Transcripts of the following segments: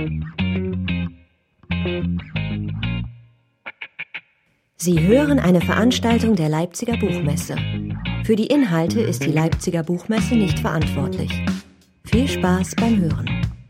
Sie hören eine Veranstaltung der Leipziger Buchmesse. Für die Inhalte ist die Leipziger Buchmesse nicht verantwortlich. Viel Spaß beim Hören.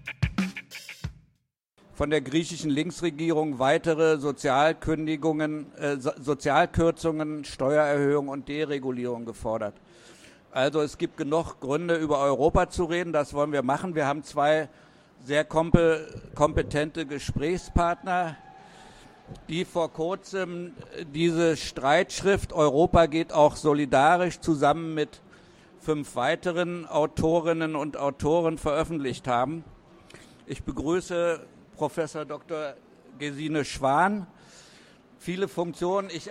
Von der griechischen Linksregierung weitere Sozialkürzungen, Steuererhöhungen und Deregulierung gefordert. Also es gibt genug Gründe, über Europa zu reden, das wollen wir machen. Wir haben zwei sehr kompetente Gesprächspartner, die vor kurzem diese Streitschrift Europa geht auch solidarisch zusammen mit 5 weiteren Autorinnen und Autoren veröffentlicht haben. Ich begrüße Professor Dr. Gesine Schwan. Viele Funktionen, ich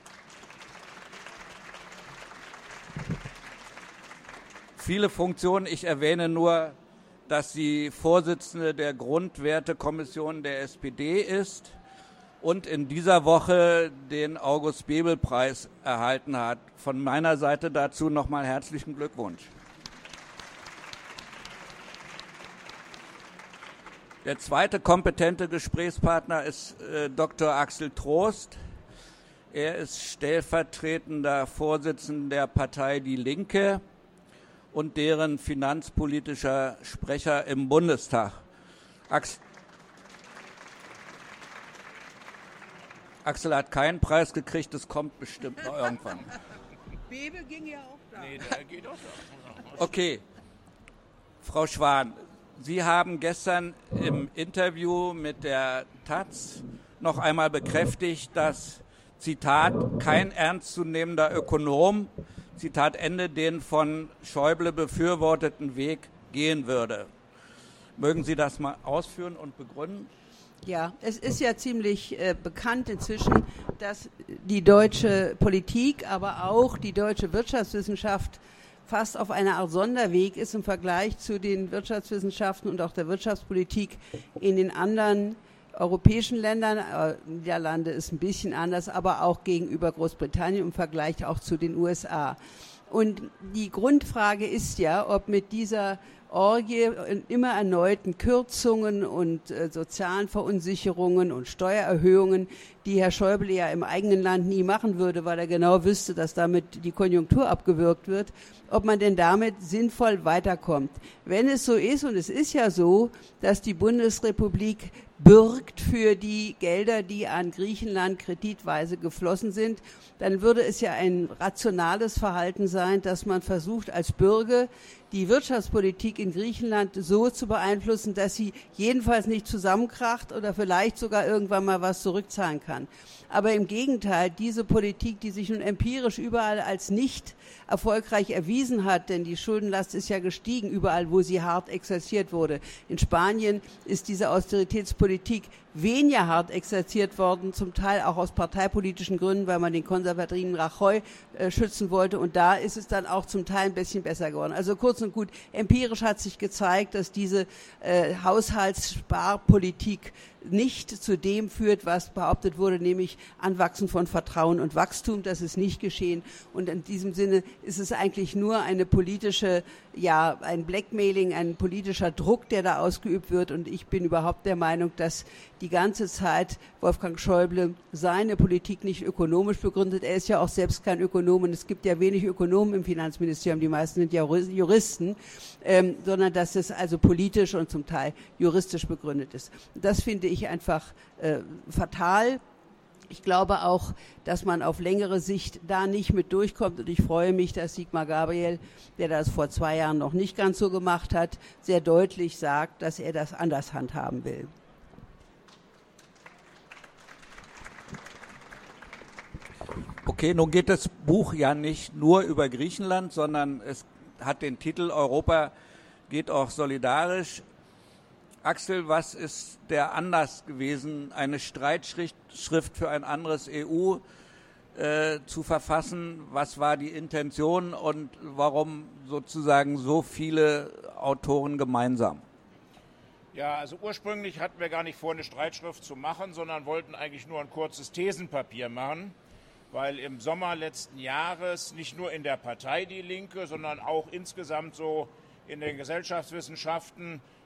erwähne nur, dass sie Vorsitzende der Grundwertekommission der SPD ist und in dieser Woche den August-Bebel-Preis erhalten hat. Von meiner Seite dazu nochmal herzlichen Glückwunsch. Der zweite kompetente Gesprächspartner ist Dr. Axel Trost. Er ist stellvertretender Vorsitzender der Partei Die Linke und deren finanzpolitischer Sprecher im Bundestag. Axel hat keinen Preis gekriegt, das kommt bestimmt noch irgendwann. Bebel ging ja auch da. Nee, der geht auch da. Okay, Frau Schwan, Sie haben gestern im Interview mit der taz noch einmal bekräftigt, dass, Zitat, kein ernstzunehmender Ökonom, Zitat Ende, den von Schäuble befürworteten Weg gehen würde. Mögen Sie das mal ausführen und begründen? Ja, es ist ja ziemlich bekannt inzwischen, dass die deutsche Politik, aber auch die deutsche Wirtschaftswissenschaft fast auf einer Art Sonderweg ist im Vergleich zu den Wirtschaftswissenschaften und auch der Wirtschaftspolitik in den anderen europäischen Ländern. Niederlande ist ein bisschen anders, aber auch gegenüber Großbritannien im Vergleich auch zu den USA. Und die Grundfrage ist ja, ob mit dieser Orgie immer erneuten Kürzungen und sozialen Verunsicherungen und Steuererhöhungen, die Herr Schäuble ja im eigenen Land nie machen würde, weil er genau wüsste, dass damit die Konjunktur abgewürgt wird, ob man denn damit sinnvoll weiterkommt. Wenn es so ist, und es ist ja so, dass die Bundesrepublik bürgt für die Gelder, die an Griechenland kreditweise geflossen sind, dann würde es ja ein rationales Verhalten sein, dass man versucht, als Bürger die Wirtschaftspolitik in Griechenland so zu beeinflussen, dass sie jedenfalls nicht zusammenkracht oder vielleicht sogar irgendwann mal was zurückzahlen kann. Aber im Gegenteil, diese Politik, die sich nun empirisch überall als nicht erfolgreich erwiesen hat, denn die Schuldenlast ist ja gestiegen, überall, wo sie hart exerziert wurde. In Spanien ist diese Austeritätspolitik weniger hart exerziert worden, zum Teil auch aus parteipolitischen Gründen, weil man den konservativen Rajoy schützen wollte. Und da ist es dann auch zum Teil ein bisschen besser geworden. Also kurz und gut, empirisch hat sich gezeigt, dass diese Haushaltssparpolitik nicht zu dem führt, was behauptet wurde, nämlich Anwachsen von Vertrauen und Wachstum. Das ist nicht geschehen. Und in diesem Sinne ist es eigentlich nur eine politische, ja, ein Blackmailing, ein politischer Druck, der da ausgeübt wird. Und ich bin überhaupt der Meinung, dass die ganze Zeit Wolfgang Schäuble seine Politik nicht ökonomisch begründet. Er ist ja auch selbst kein Ökonom und es gibt ja wenig Ökonomen im Finanzministerium, die meisten sind ja Juristen, sondern dass es also politisch und zum Teil juristisch begründet ist. Das finde ich einfach fatal. Ich glaube auch, dass man auf längere Sicht da nicht mit durchkommt und ich freue mich, dass Sigmar Gabriel, der das vor 2 Jahren noch nicht ganz so gemacht hat, sehr deutlich sagt, dass er das anders handhaben will. Okay, nun geht das Buch ja nicht nur über Griechenland, sondern es hat den Titel Europa geht auch solidarisch. Axel, was ist der Anlass gewesen, eine Streitschrift für ein anderes EU zu verfassen? Was war die Intention und warum sozusagen so viele Autoren gemeinsam? Ja, also ursprünglich hatten wir gar nicht vor, eine Streitschrift zu machen, sondern wollten eigentlich nur ein kurzes Thesenpapier machen, weil im Sommer letzten Jahres nicht nur in der Partei Die Linke, sondern auch insgesamt so in den Gesellschaftswissenschaften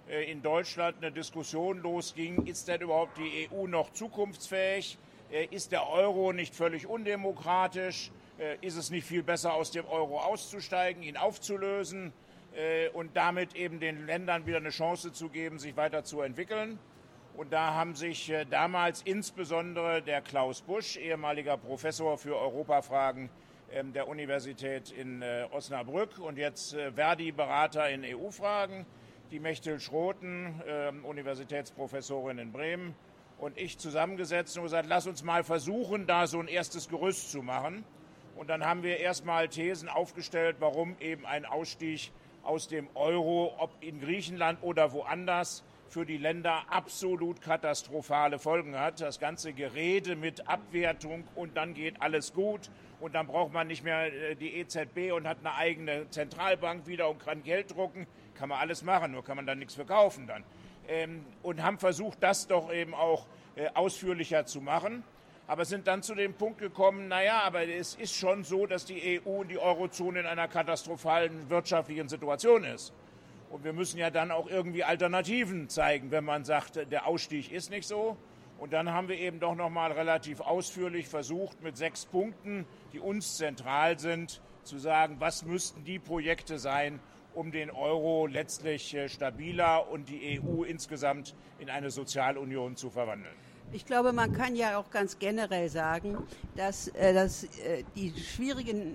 in Deutschland eine Diskussion losging, ist denn überhaupt die EU noch zukunftsfähig? Ist der Euro nicht völlig undemokratisch? Ist es nicht viel besser, aus dem Euro auszusteigen, ihn aufzulösen und damit eben den Ländern wieder eine Chance zu geben, sich weiter zu entwickeln? Und da haben sich damals insbesondere der Klaus Busch, ehemaliger Professor für Europafragen der Universität in Osnabrück und jetzt Verdi-Berater in EU-Fragen, die Mechtel Schroten, Universitätsprofessorin in Bremen, und ich zusammengesetzt und gesagt, lass uns mal versuchen, da so ein erstes Gerüst zu machen. Und dann haben wir erstmal Thesen aufgestellt, warum eben ein Ausstieg aus dem Euro, ob in Griechenland oder woanders, für die Länder absolut katastrophale Folgen hat. Das ganze Gerede mit Abwertung und dann geht alles gut und dann braucht man nicht mehr die EZB und hat eine eigene Zentralbank wieder und kann Geld drucken. Kann man alles machen, nur kann man dann nichts verkaufen dann. Und haben versucht, das doch eben auch ausführlicher zu machen. Aber sind dann zu dem Punkt gekommen, naja, aber es ist schon so, dass die EU und die Eurozone in einer katastrophalen wirtschaftlichen Situation ist. Und wir müssen ja dann auch irgendwie Alternativen zeigen, wenn man sagt, der Ausstieg ist nicht so. Und dann haben wir eben doch nochmal relativ ausführlich versucht, mit 6 Punkten, die uns zentral sind, zu sagen, was müssten die Projekte sein, um den Euro letztlich stabiler und die EU insgesamt in eine Sozialunion zu verwandeln. Ich glaube, man kann ja auch ganz generell sagen, dass die schwierigen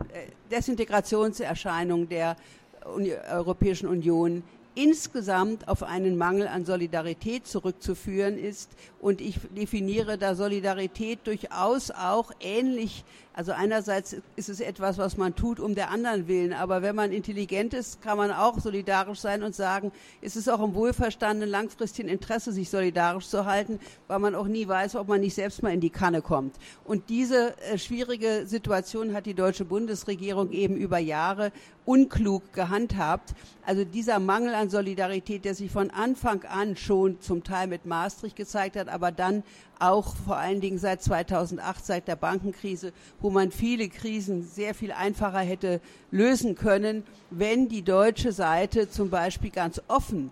Desintegrationserscheinungen der Europäischen Union insgesamt auf einen Mangel an Solidarität zurückzuführen ist. Und ich definiere da Solidarität durchaus auch ähnlich. Also einerseits ist es etwas, was man tut um der anderen willen. Aber wenn man intelligent ist, kann man auch solidarisch sein und sagen, es ist auch im wohlverstandenen langfristigen Interesse, sich solidarisch zu halten, weil man auch nie weiß, ob man nicht selbst mal in die Kanne kommt. Und diese schwierige Situation hat die deutsche Bundesregierung eben über Jahre unklug gehandhabt. Also dieser Mangel an Solidarität, der sich von Anfang an schon zum Teil mit Maastricht gezeigt hat, aber dann auch vor allen Dingen seit 2008, seit der Bankenkrise, wo man viele Krisen sehr viel einfacher hätte lösen können, wenn die deutsche Seite zum Beispiel ganz offen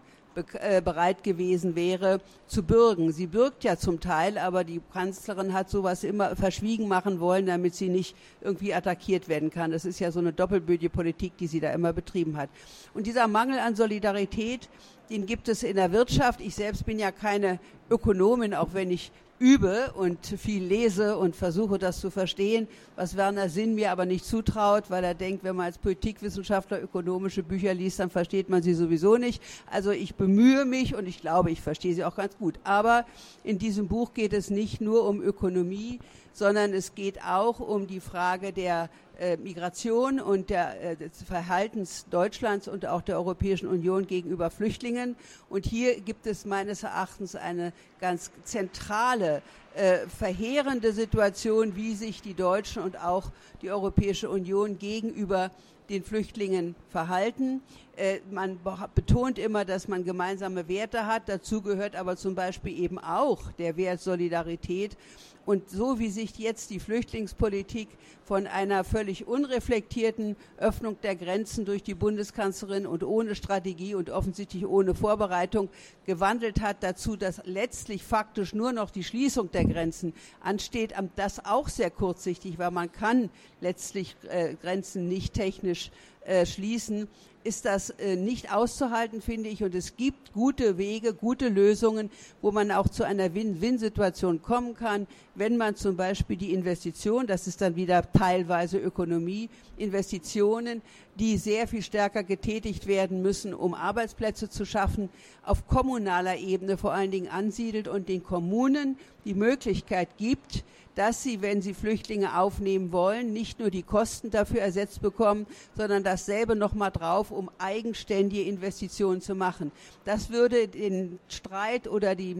bereit gewesen wäre zu bürgen. Sie bürgt ja zum Teil, aber die Kanzlerin hat sowas immer verschwiegen machen wollen, damit sie nicht irgendwie attackiert werden kann. Das ist ja so eine doppelbödige Politik, die sie da immer betrieben hat. Und dieser Mangel an Solidarität, den gibt es in der Wirtschaft. Ich selbst bin ja keine Ökonomin, auch wenn ich übe und viel lese und versuche, das zu verstehen, was Werner Sinn mir aber nicht zutraut, weil er denkt, wenn man als Politikwissenschaftler ökonomische Bücher liest, dann versteht man sie sowieso nicht. Also ich bemühe mich und ich glaube, ich verstehe sie auch ganz gut. Aber in diesem Buch geht es nicht nur um Ökonomie, sondern es geht auch um die Frage der Migration und des Verhaltens Deutschlands und auch der Europäischen Union gegenüber Flüchtlingen. Und hier gibt es meines Erachtens eine ganz zentrale, verheerende Situation, wie sich die Deutschen und auch die Europäische Union gegenüber den Flüchtlingen verhalten. Man betont immer, dass man gemeinsame Werte hat. Dazu gehört aber zum Beispiel eben auch der Wert Solidarität. Und so wie sich jetzt die Flüchtlingspolitik von einer völlig unreflektierten Öffnung der Grenzen durch die Bundeskanzlerin und ohne Strategie und offensichtlich ohne Vorbereitung gewandelt hat, dazu, dass letztlich faktisch nur noch die Schließung der Grenzen ansteht, das auch sehr kurzsichtig, weil man kann letztlich Grenzen nicht technisch schließen, ist das nicht auszuhalten, finde ich. Und es gibt gute Wege, gute Lösungen, wo man auch zu einer Win-Win-Situation kommen kann, wenn man zum Beispiel die Investition, das ist dann wieder teilweise Ökonomie, Investitionen, die sehr viel stärker getätigt werden müssen, um Arbeitsplätze zu schaffen, auf kommunaler Ebene vor allen Dingen ansiedelt und den Kommunen die Möglichkeit gibt, dass sie, wenn sie Flüchtlinge aufnehmen wollen, nicht nur die Kosten dafür ersetzt bekommen, sondern dasselbe nochmal drauf, um eigenständige Investitionen zu machen. Das würde den Streit oder die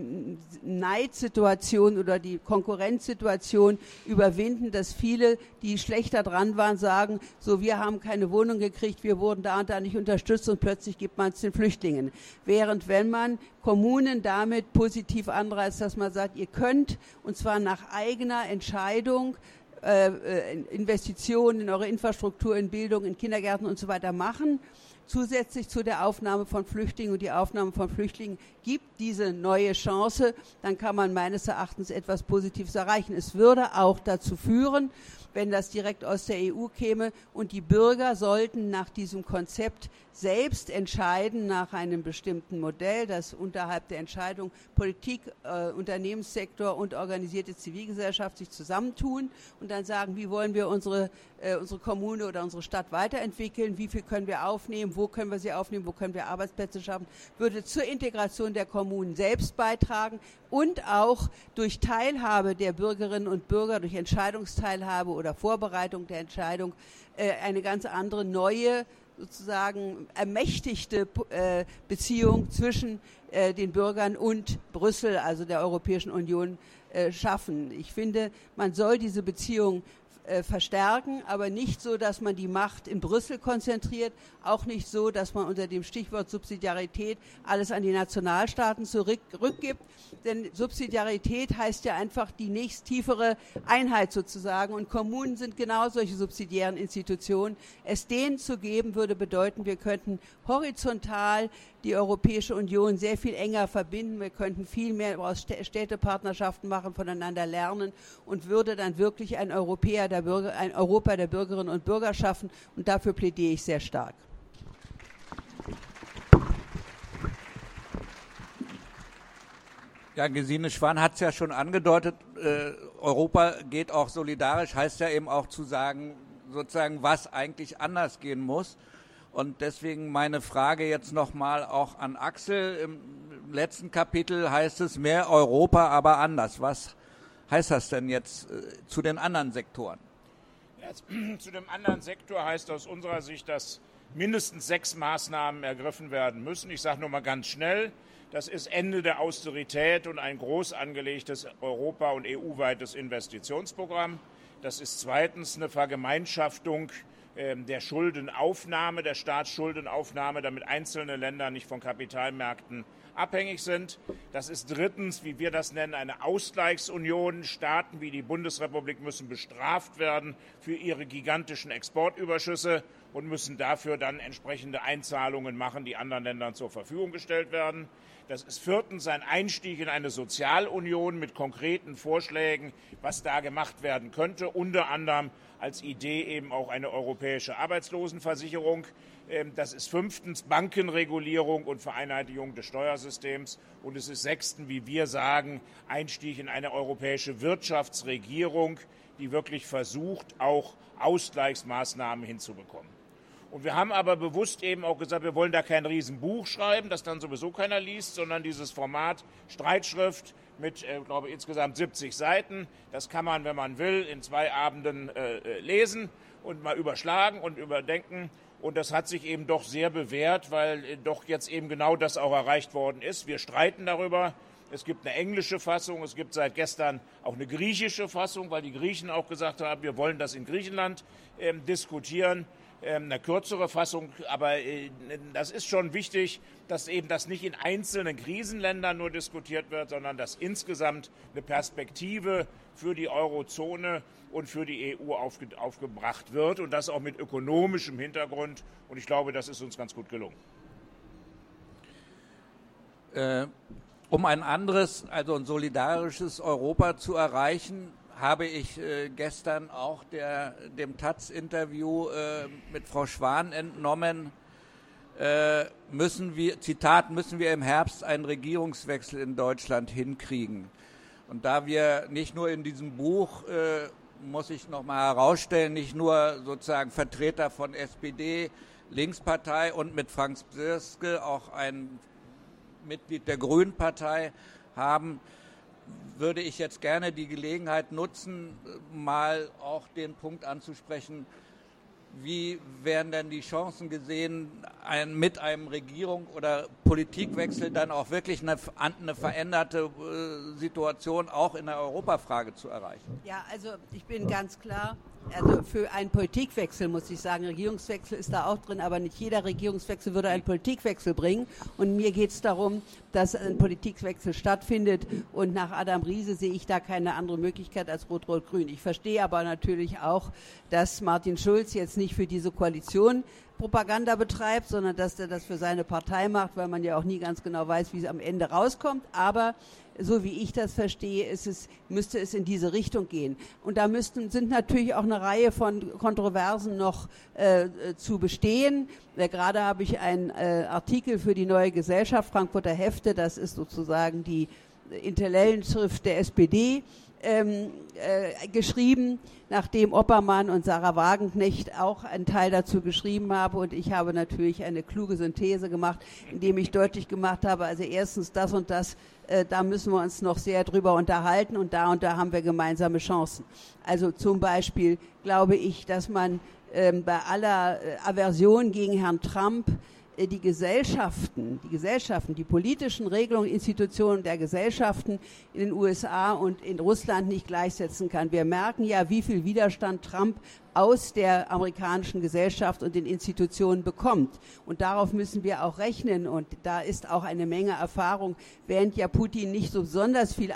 Neidsituation oder die Konkurrenzsituation überwinden, dass viele, die schlechter dran waren, sagen, so, wir haben keine Wohnung gekriegt, wir wurden da und da nicht unterstützt und plötzlich gibt man es den Flüchtlingen. Während wenn man Kommunen damit positiv anreizt, dass man sagt, ihr könnt, und zwar nach eigener Entscheidung, Investitionen in eure Infrastruktur, in Bildung, in Kindergärten und so weiter machen, zusätzlich zu der Aufnahme von Flüchtlingen, und die Aufnahme von Flüchtlingen gibt diese neue Chance, dann kann man meines Erachtens etwas Positives erreichen. Es würde auch dazu führen, wenn das direkt aus der EU käme, und die Bürger sollten nach diesem Konzept selbst entscheiden, nach einem bestimmten Modell, das unterhalb der Entscheidung Politik, Unternehmenssektor und organisierte Zivilgesellschaft sich zusammentun und dann sagen, wie wollen wir unsere Kommune oder unsere Stadt weiterentwickeln, wie viel können wir aufnehmen, wo können wir sie aufnehmen, wo können wir Arbeitsplätze schaffen, würde zur Integration der Kommunen selbst beitragen und auch durch Teilhabe der Bürgerinnen und Bürger, durch Entscheidungsteilhabe oder Vorbereitung der Entscheidung eine ganz andere, neue, sozusagen ermächtigte Beziehung zwischen den Bürgern und Brüssel, also der Europäischen Union, schaffen. Ich finde, man soll diese Beziehung verstärken, aber nicht so, dass man die Macht in Brüssel konzentriert, auch nicht so, dass man unter dem Stichwort Subsidiarität alles an die Nationalstaaten zurückgibt, denn Subsidiarität heißt ja einfach die nächsttiefere Einheit sozusagen, und Kommunen sind genau solche subsidiären Institutionen. Es denen zu geben, würde bedeuten, wir könnten horizontal die Europäische Union sehr viel enger verbinden. Wir könnten viel mehr aus Städtepartnerschaften machen, voneinander lernen und würde dann wirklich ein Europa der Bürgerinnen und Bürger schaffen. Und dafür plädiere ich sehr stark. Ja, Gesine Schwan hat es ja schon angedeutet, Europa geht auch solidarisch, heißt ja eben auch zu sagen, sozusagen, was eigentlich anders gehen muss. Und deswegen meine Frage jetzt nochmal auch an Axel. Im letzten Kapitel heißt es mehr Europa, aber anders. Was heißt das denn jetzt zu den anderen Sektoren? Ja, zu dem anderen Sektor heißt aus unserer Sicht, dass mindestens 6 Maßnahmen ergriffen werden müssen. Ich sage nur mal ganz schnell. Das ist Ende der Austerität und ein groß angelegtes Europa- und EU-weites Investitionsprogramm. Das ist zweitens eine Vergemeinschaftung der Schuldenaufnahme, der Staatsschuldenaufnahme, damit einzelne Länder nicht von Kapitalmärkten abhängig sind. Das ist drittens, wie wir das nennen, eine Ausgleichsunion. Staaten wie die Bundesrepublik müssen bestraft werden für ihre gigantischen Exportüberschüsse und müssen dafür dann entsprechende Einzahlungen machen, die anderen Ländern zur Verfügung gestellt werden. Das ist viertens ein Einstieg in eine Sozialunion mit konkreten Vorschlägen, was da gemacht werden könnte, unter anderem als Idee eben auch eine europäische Arbeitslosenversicherung. Das ist fünftens Bankenregulierung und Vereinheitlichung des Steuersystems. Und es ist sechstens, wie wir sagen, Einstieg in eine europäische Wirtschaftsregierung, die wirklich versucht, auch Ausgleichsmaßnahmen hinzubekommen. Und wir haben aber bewusst eben auch gesagt, wir wollen da kein Riesenbuch schreiben, das dann sowieso keiner liest, sondern dieses Format Streitschrift mit, glaube ich, insgesamt 70 Seiten. Das kann man, wenn man will, in 2 Abenden lesen und mal überschlagen und überdenken. Und das hat sich eben doch sehr bewährt, weil doch jetzt eben genau das auch erreicht worden ist. Wir streiten darüber. Es gibt eine englische Fassung, es gibt seit gestern auch eine griechische Fassung, weil die Griechen auch gesagt haben, wir wollen das in Griechenland diskutieren. Eine kürzere Fassung, aber das ist schon wichtig, dass eben das nicht in einzelnen Krisenländern nur diskutiert wird, sondern dass insgesamt eine Perspektive für die Eurozone und für die EU aufgebracht wird und das auch mit ökonomischem Hintergrund. Und ich glaube, das ist uns ganz gut gelungen. Um ein anderes, also ein solidarisches Europa zu erreichen, habe ich gestern auch dem Taz-Interview mit Frau Schwan entnommen, müssen wir im Herbst einen Regierungswechsel in Deutschland hinkriegen. Und da wir nicht nur in diesem Buch, muss ich nochmal herausstellen, nicht nur sozusagen Vertreter von SPD, Linkspartei und mit Frank Bsirske auch ein Mitglied der Grünen Partei haben, würde ich jetzt gerne die Gelegenheit nutzen, mal auch den Punkt anzusprechen, wie werden denn die Chancen gesehen, mit einem Regierung- oder Politikwechsel dann auch wirklich eine veränderte Situation auch in der Europafrage zu erreichen? Ja, also ich bin ganz klar, also für einen Politikwechsel muss ich sagen, Regierungswechsel ist da auch drin, aber nicht jeder Regierungswechsel würde einen Politikwechsel bringen. Und mir geht es darum, dass ein Politikwechsel stattfindet. Und nach Adam Riese sehe ich da keine andere Möglichkeit als Rot-Rot-Grün. Ich verstehe aber natürlich auch, dass Martin Schulz jetzt nicht für diese Koalition Wahlpropaganda betreibt, sondern dass er das für seine Partei macht, weil man ja auch nie ganz genau weiß, wie es am Ende rauskommt. Aber so wie ich das verstehe, müsste es in diese Richtung gehen. Und da sind natürlich auch eine Reihe von Kontroversen noch zu bestehen. Gerade habe ich einen Artikel für die Neue Gesellschaft, Frankfurter Hefte, das ist sozusagen die Intellellenschrift der SPD, geschrieben, nachdem Oppermann und Sarah Wagenknecht auch einen Teil dazu geschrieben haben. Und ich habe natürlich eine kluge Synthese gemacht, indem ich deutlich gemacht habe, also erstens das und das, da müssen wir uns noch sehr drüber unterhalten und da haben wir gemeinsame Chancen. Also zum Beispiel glaube ich, dass man bei aller Aversion gegen Herrn Trump die Gesellschaften, die politischen Regelungen, Institutionen der Gesellschaften in den USA und in Russland nicht gleichsetzen kann. Wir merken ja, wie viel Widerstand Trump aus der amerikanischen Gesellschaft und den Institutionen bekommt. Und darauf müssen wir auch rechnen. Und da ist auch eine Menge Erfahrung, während ja Putin nicht so besonders viel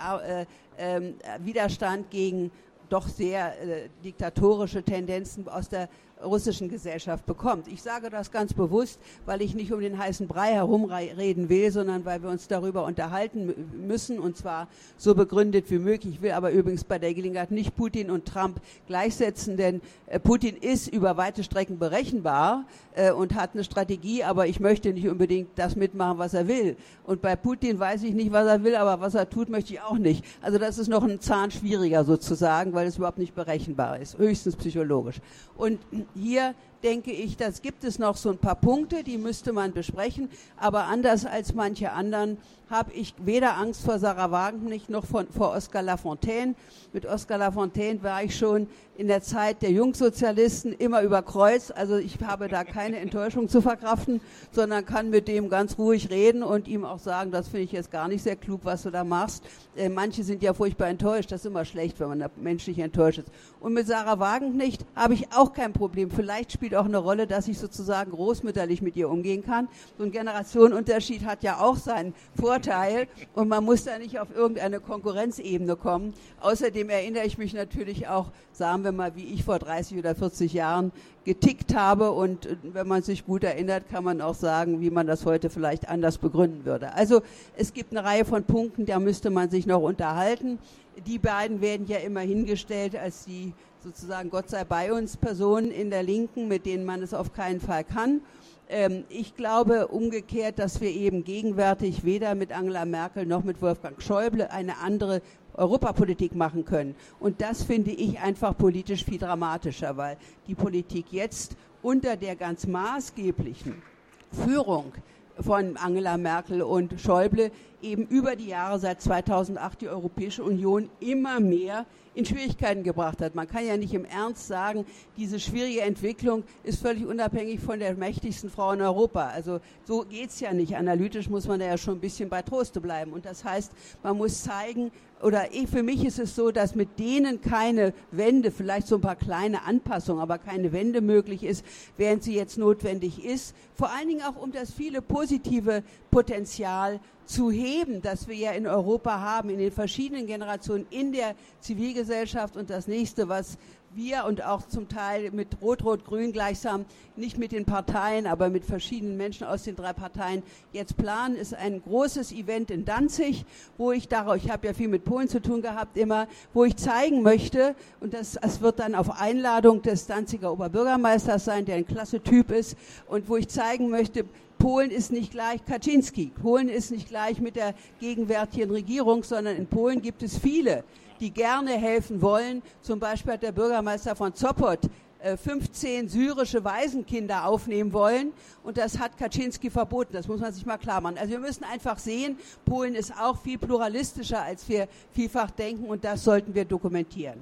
Widerstand gegen doch sehr diktatorische Tendenzen aus der russischen Gesellschaft bekommt. Ich sage das ganz bewusst, weil ich nicht um den heißen Brei herumreden will, sondern weil wir uns darüber unterhalten müssen und zwar so begründet wie möglich. Ich will aber übrigens bei der Gelegenheit nicht Putin und Trump gleichsetzen, denn Putin ist über weite Strecken berechenbar und hat eine Strategie, aber ich möchte nicht unbedingt das mitmachen, was er will. Und bei Putin weiß ich nicht, was er will, aber was er tut, möchte ich auch nicht. Also das ist noch ein Zahn schwieriger sozusagen, weil es überhaupt nicht berechenbar ist, höchstens psychologisch. Und hier denke ich, das gibt es noch so ein paar Punkte, die müsste man besprechen, aber anders als manche anderen habe ich weder Angst vor Sarah Wagenknecht noch vor Oskar Lafontaine. Mit Oskar Lafontaine war ich schon in der Zeit der Jungsozialisten immer über Kreuz, also ich habe da keine Enttäuschung zu verkraften, sondern kann mit dem ganz ruhig reden und ihm auch sagen, das finde ich jetzt gar nicht sehr klug, was du da machst. Manche sind ja furchtbar enttäuscht, das ist immer schlecht, wenn man da menschlich enttäuscht ist. Und mit Sarah Wagenknecht habe ich auch kein Problem. Vielleicht spielt auch eine Rolle, dass ich sozusagen großmütterlich mit ihr umgehen kann. So ein Generationenunterschied hat ja auch seinen Vorteil und man muss da nicht auf irgendeine Konkurrenzebene kommen. Außerdem erinnere ich mich natürlich auch, sagen wir mal, wie ich vor 30 oder 40 Jahren getickt habe und wenn man sich gut erinnert, kann man auch sagen, wie man das heute vielleicht anders begründen würde. Also es gibt eine Reihe von Punkten, da müsste man sich noch unterhalten. Die beiden werden ja immer hingestellt als die sozusagen Gott sei bei uns Personen in der Linken, mit denen man es auf keinen Fall kann. Ich glaube umgekehrt, dass wir eben gegenwärtig weder mit Angela Merkel noch mit Wolfgang Schäuble eine andere Europapolitik machen können. Und das finde ich einfach politisch viel dramatischer, weil die Politik jetzt unter der ganz maßgeblichen Führung von Angela Merkel und Schäuble eben über die Jahre seit 2008 die Europäische Union immer mehr in Schwierigkeiten gebracht hat. Man kann ja nicht im Ernst sagen, diese schwierige Entwicklung ist völlig unabhängig von der mächtigsten Frau in Europa. Also so geht's ja nicht. Analytisch muss man da ja schon ein bisschen bei Troste bleiben. Und das heißt, man muss zeigen, oder für mich ist es so, dass mit denen keine Wende, vielleicht so ein paar kleine Anpassungen, aber keine Wende möglich ist, während sie jetzt notwendig ist. Vor allen Dingen auch, um das viele positive Potenzial zu heben, das wir ja in Europa haben, in den verschiedenen Generationen, in der Zivilgesellschaft. Und das Nächste, was wir und auch zum Teil mit Rot-Rot-Grün gleichsam, nicht mit den Parteien, aber mit verschiedenen Menschen aus den 3 Parteien jetzt planen, ist ein großes Event in Danzig, wo ich habe ja viel mit Polen zu tun gehabt immer, wo ich zeigen möchte, und das wird dann auf Einladung des Danziger Oberbürgermeisters sein, der ein klasse Typ ist, und wo ich zeigen möchte, Polen ist nicht gleich Kaczynski. Polen ist nicht gleich mit der gegenwärtigen Regierung, sondern in Polen gibt es viele, die gerne helfen wollen. Zum Beispiel hat der Bürgermeister von Sopot 15 syrische Waisenkinder aufnehmen wollen und das hat Kaczynski verboten. Das muss man sich mal klar machen. Also wir müssen einfach sehen, Polen ist auch viel pluralistischer, als wir vielfach denken und das sollten wir dokumentieren.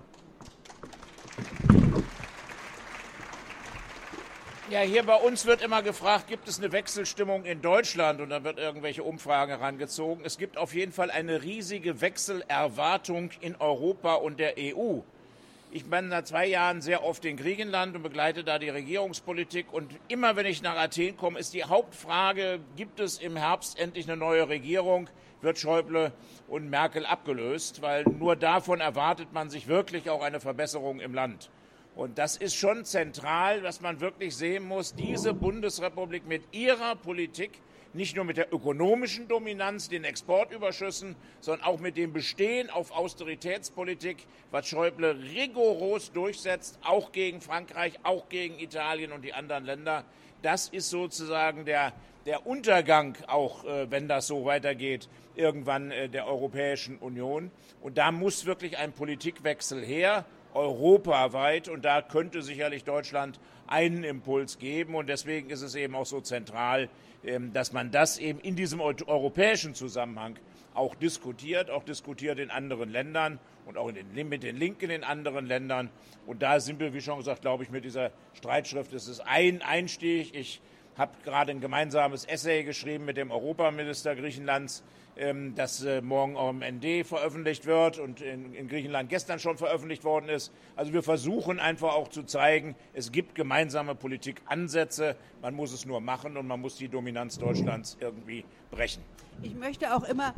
Ja, hier bei uns wird immer gefragt, gibt es eine Wechselstimmung in Deutschland? Und dann wird irgendwelche Umfragen herangezogen. Es gibt auf jeden Fall eine riesige Wechselerwartung in Europa und der EU. Ich bin seit 2 Jahren sehr oft in Griechenland und begleite da die Regierungspolitik. Und immer, wenn ich nach Athen komme, ist die Hauptfrage, gibt es im Herbst endlich eine neue Regierung? Wird Schäuble und Merkel abgelöst? Weil nur davon erwartet man sich wirklich auch eine Verbesserung im Land. Und das ist schon zentral, dass man wirklich sehen muss, diese Bundesrepublik mit ihrer Politik, nicht nur mit der ökonomischen Dominanz, den Exportüberschüssen, sondern auch mit dem Bestehen auf Austeritätspolitik, was Schäuble rigoros durchsetzt, auch gegen Frankreich, auch gegen Italien und die anderen Länder. Das ist sozusagen der Untergang, auch wenn das so weitergeht, irgendwann der Europäischen Union. Und da muss wirklich ein Politikwechsel her, europaweit. Und da könnte sicherlich Deutschland einen Impuls geben. Und deswegen ist es eben auch so zentral, dass man das eben in diesem europäischen Zusammenhang auch diskutiert in anderen Ländern und auch mit den Linken in anderen Ländern. Und da sind wir, wie schon gesagt, glaube ich, mit dieser Streitschrift, das ist ein Einstieg. Ich habe gerade ein gemeinsames Essay geschrieben mit dem Europaminister Griechenlands, das morgen auch im ND veröffentlicht wird und in Griechenland gestern schon veröffentlicht worden ist. Also wir versuchen einfach auch zu zeigen, es gibt gemeinsame Politikansätze, man muss es nur machen und man muss die Dominanz Deutschlands irgendwie brechen. Ich möchte auch immer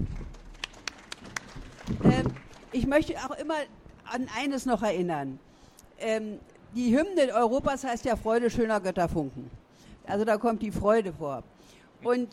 an eines noch erinnern. Die Hymne Europas heißt ja Freude schöner Götterfunken. Also da kommt die Freude vor. Und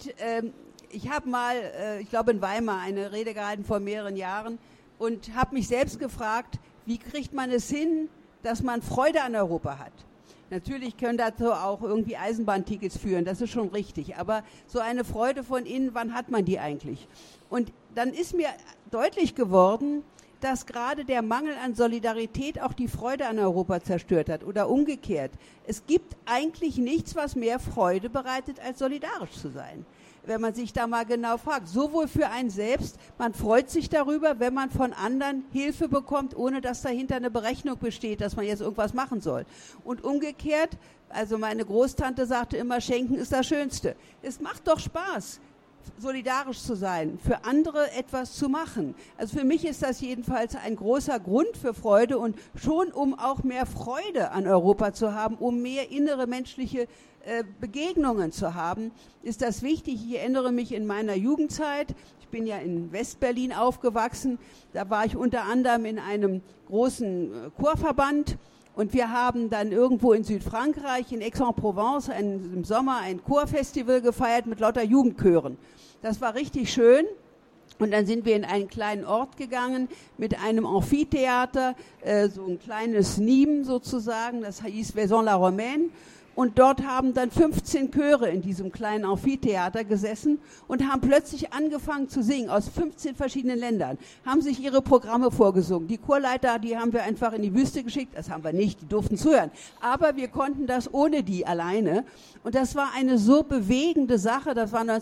ich habe mal, ich glaube in Weimar, eine Rede gehalten vor mehreren Jahren und habe mich selbst gefragt, wie kriegt man es hin, dass man Freude an Europa hat? Natürlich können dazu auch irgendwie Eisenbahntickets führen, das ist schon richtig. Aber so eine Freude von innen, wann hat man die eigentlich? Und dann ist mir deutlich geworden, dass gerade der Mangel an Solidarität auch die Freude an Europa zerstört hat oder umgekehrt. Es gibt eigentlich nichts, was mehr Freude bereitet, als solidarisch zu sein. Wenn man sich da mal genau fragt, sowohl für einen selbst, man freut sich darüber, wenn man von anderen Hilfe bekommt, ohne dass dahinter eine Berechnung besteht, dass man jetzt irgendwas machen soll. Und umgekehrt, also meine Großtante sagte immer, Schenken ist das Schönste. Es macht doch Spaß, solidarisch zu sein, für andere etwas zu machen. Also für mich ist das jedenfalls ein großer Grund für Freude und schon um auch mehr Freude an Europa zu haben, um mehr innere menschliche Begegnungen zu haben, ist das wichtig. Ich erinnere mich in meiner Jugendzeit, ich bin ja in Westberlin aufgewachsen, da war ich unter anderem in einem großen Chorverband und wir haben dann irgendwo in Südfrankreich, in Aix-en-Provence, im Sommer ein Chorfestival gefeiert mit lauter Jugendchören. Das war richtig schön. Und dann sind wir in einen kleinen Ort gegangen mit einem Amphitheater, so ein kleines Nîmes sozusagen, das hieß Vaison-la-Romaine. Und dort haben dann 15 Chöre in diesem kleinen Amphitheater gesessen und haben plötzlich angefangen zu singen, aus 15 verschiedenen Ländern, haben sich ihre Programme vorgesungen. Die Chorleiter, die haben wir einfach in die Wüste geschickt, das haben wir nicht, die durften zuhören. Aber wir konnten das ohne die alleine. Und das war eine so bewegende Sache, das war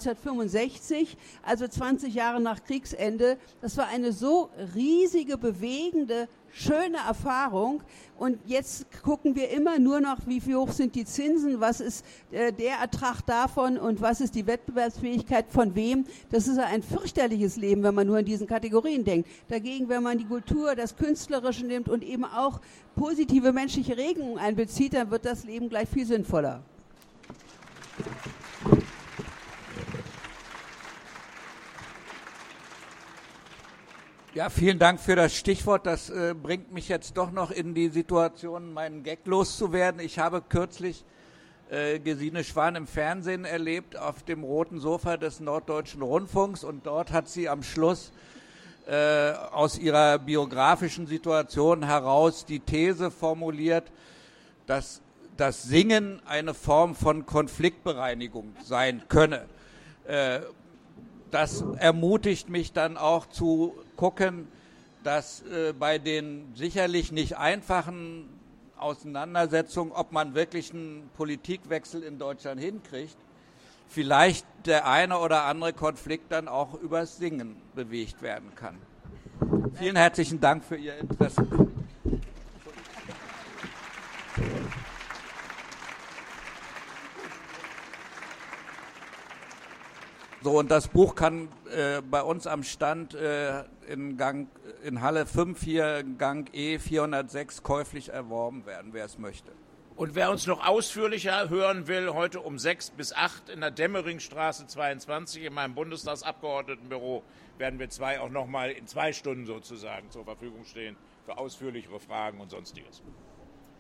1965, also 20 Jahre nach Kriegsende. Das war eine so riesige, bewegende, schöne Erfahrung. Und jetzt gucken wir immer nur noch, wie hoch sind die Zinsen, was ist der Ertrag davon und was ist die Wettbewerbsfähigkeit von wem. Das ist ein fürchterliches Leben, wenn man nur in diesen Kategorien denkt. Dagegen, wenn man die Kultur, das Künstlerische nimmt und eben auch positive menschliche Regungen einbezieht, dann wird das Leben gleich viel sinnvoller. Ja, vielen Dank für das Stichwort. Das bringt mich jetzt doch noch in die Situation, meinen Gag loszuwerden. Ich habe kürzlich Gesine Schwan im Fernsehen erlebt, auf dem roten Sofa des Norddeutschen Rundfunks. Und dort hat sie am Schluss aus ihrer biografischen Situation heraus die These formuliert, dass das Singen eine Form von Konfliktbereinigung sein könne. Das ermutigt mich dann auch zu gucken, dass bei den sicherlich nicht einfachen Auseinandersetzungen, ob man wirklich einen Politikwechsel in Deutschland hinkriegt, vielleicht der eine oder andere Konflikt dann auch übers Singen bewegt werden kann. Vielen herzlichen Dank für Ihr Interesse. So, und das Buch kann bei uns am Stand in Halle 5 hier, Gang E 406, käuflich erworben werden, wer es möchte. Und wer uns noch ausführlicher hören will, heute um 6 bis 8 in der Demmeringstraße 22 in meinem Bundestagsabgeordnetenbüro werden wir zwei auch nochmal in 2 Stunden sozusagen zur Verfügung stehen für ausführlichere Fragen und Sonstiges.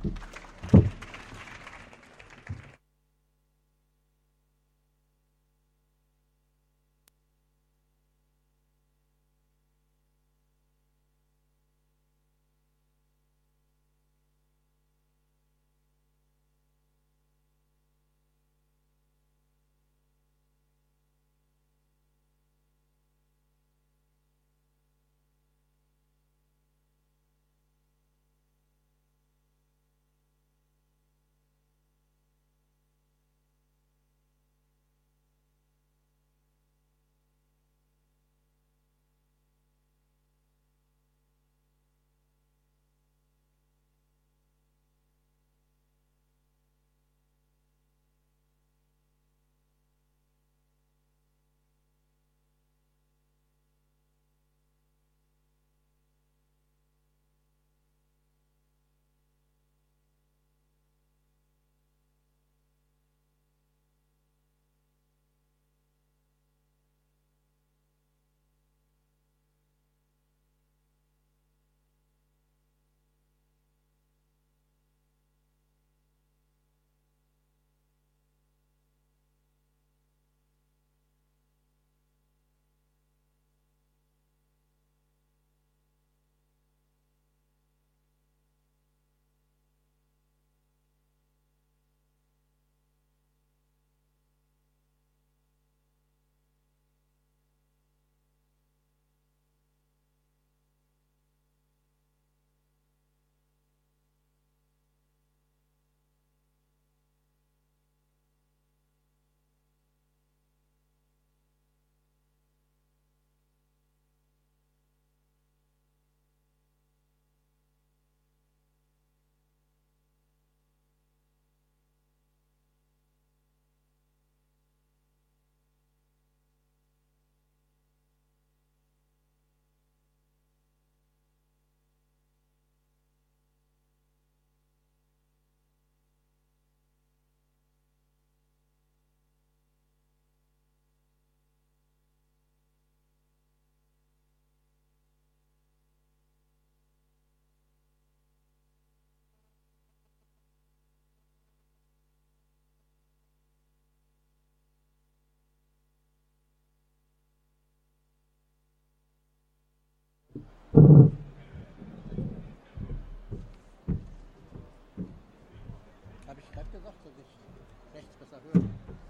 Habe ich gerade gesagt, dass ich rechts besser höre.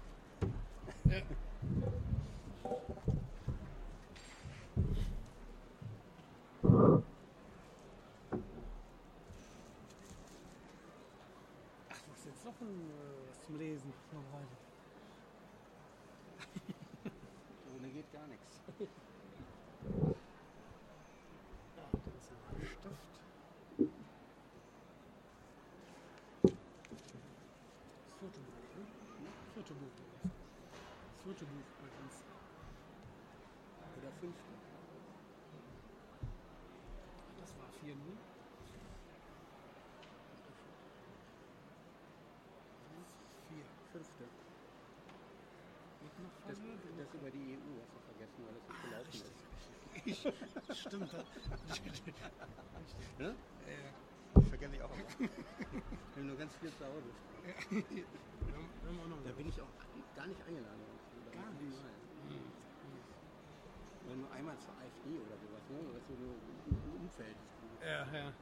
Ja. Ach, du hast jetzt noch was zum Lesen vorbereitet. Ohne geht gar nichts. Ja, das ist ein Stift. Das Fotobuch, ne? Fotobuch. Das Fotobuch bei uns. Oder 5. Das war 4, ne? Fünfte. Das über die EU hast du vergessen, weil das nicht gelaufen ist. Stimmt. Ne? Vergesse ich auch. Ich bin nur ganz viel zu Hause. Da bin ich auch gar nicht eingeladen worden. Gar nicht? Weil nur einmal zur AfD oder sowas, ne? Das ist so ein Umfeld. Ja.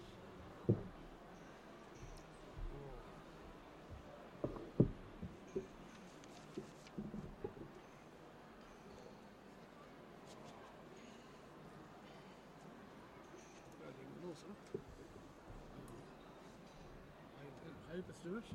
Los, oder? Halb ist durch.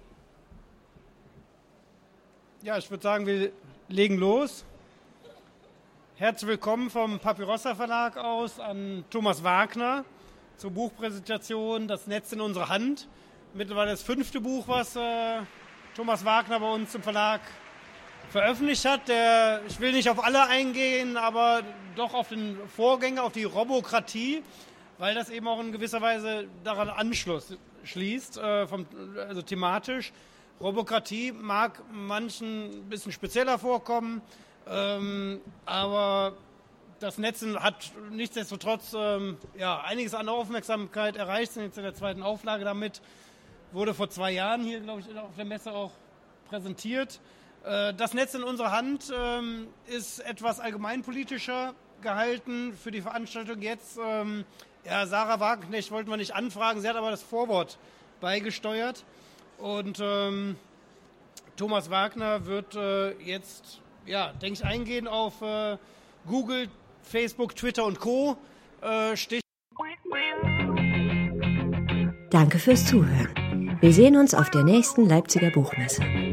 Ja, ich würde sagen, wir legen los. Herzlich willkommen vom Papyrossa Verlag aus an Thomas Wagner zur Buchpräsentation Das Netz in unserer Hand. Mittlerweile das 5. Buch, was Thomas Wagner bei uns im Verlag veröffentlicht hat. Ich will nicht auf alle eingehen, aber doch auf den Vorgänger, auf die Robokratie, weil das eben auch in gewisser Weise daran Anschluss schließt, also thematisch. Robokratie mag manchen ein bisschen spezieller vorkommen, aber Das Netz hat nichtsdestotrotz einiges an Aufmerksamkeit erreicht, sind jetzt in der 2. Auflage damit. Wurde vor 2 Jahren hier, glaube ich, auf der Messe auch präsentiert. Das Netz in unserer Hand ist etwas allgemeinpolitischer gehalten für die Veranstaltung jetzt. Sarah Wagenknecht wollten wir nicht anfragen, sie hat aber das Vorwort beigesteuert. Und Thomas Wagner wird jetzt, denke ich, eingehen auf Google, Facebook, Twitter und Co. Danke fürs Zuhören. Wir sehen uns auf der nächsten Leipziger Buchmesse.